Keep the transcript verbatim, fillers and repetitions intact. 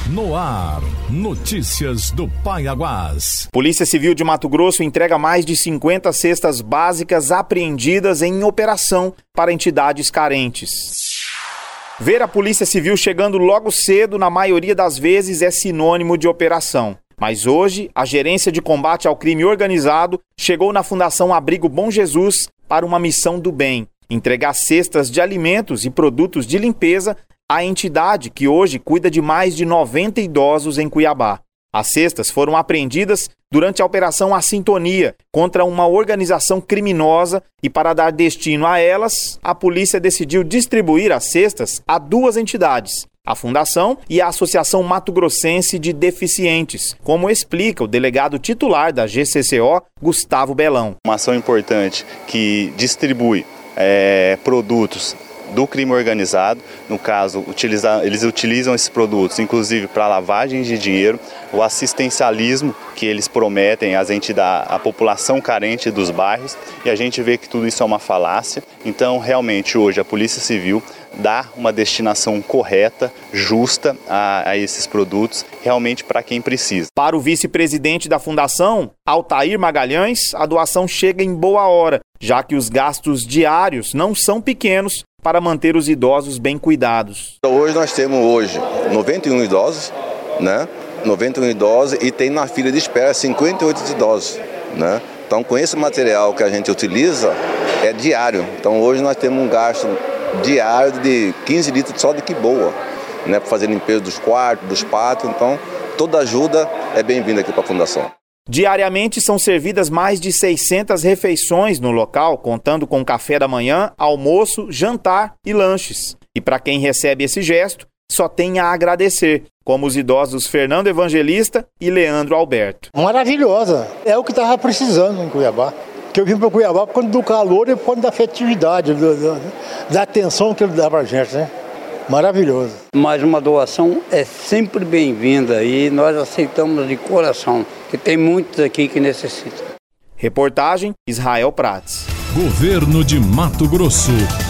No ar, notícias do Paiaguás. Polícia Civil de Mato Grosso entrega mais de cinquenta cestas básicas apreendidas em operação para entidades carentes. Ver a Polícia Civil chegando logo cedo, na maioria das vezes, é sinônimo de operação. Mas hoje, a Gerência de Combate ao Crime Organizado chegou na Fundação Abrigo Bom Jesus para uma missão do bem: entregar cestas de alimentos e produtos de limpeza à entidade que hoje cuida de mais de noventa idosos em Cuiabá. As cestas foram apreendidas durante a Operação A Sintonia contra uma organização criminosa e, para dar destino a elas, a polícia decidiu distribuir as cestas a duas entidades: a Fundação e a Associação Mato Grossense de Deficientes, como explica o delegado titular da G C C O, Gustavo Belão. Uma ação importante que distribui é, produtos do crime organizado. No caso, utiliza, eles utilizam esses produtos, inclusive, para lavagem de dinheiro, o assistencialismo que eles prometem às entidades, à população carente dos bairros, e a gente vê que tudo isso é uma falácia. Então, realmente, hoje, a Polícia Civil dá uma destinação correta, justa a, a esses produtos, realmente para quem precisa. Para o vice-presidente da Fundação, Altair Magalhães, a doação chega em boa hora, já que os gastos diários não são pequenos para manter os idosos bem cuidados. Hoje nós temos hoje noventa e um idosos, né? noventa e um idosos, e tem na fila de espera cinquenta e oito idosos, né? Então, com esse material que a gente utiliza, é diário. Então, hoje nós temos um gasto diário de quinze litros só de que boa, né? Para fazer limpeza dos quartos, dos pátios. Então, toda ajuda é bem-vinda aqui para a Fundação. Diariamente são servidas mais de seiscentas refeições no local, contando com café da manhã, almoço, jantar e lanches. E para quem recebe esse gesto, só tem a agradecer, como os idosos Fernando Evangelista e Leandro Alberto. Maravilhosa, é o que estava precisando em Cuiabá. Que eu vim para Cuiabá por conta do calor e por conta da afetividade, do, do, da atenção que ele dá para a gente, né? Maravilhoso. Mas uma doação é sempre bem-vinda e nós aceitamos de coração, que tem muitos aqui que necessitam. Reportagem Israel Prates. Governo de Mato Grosso.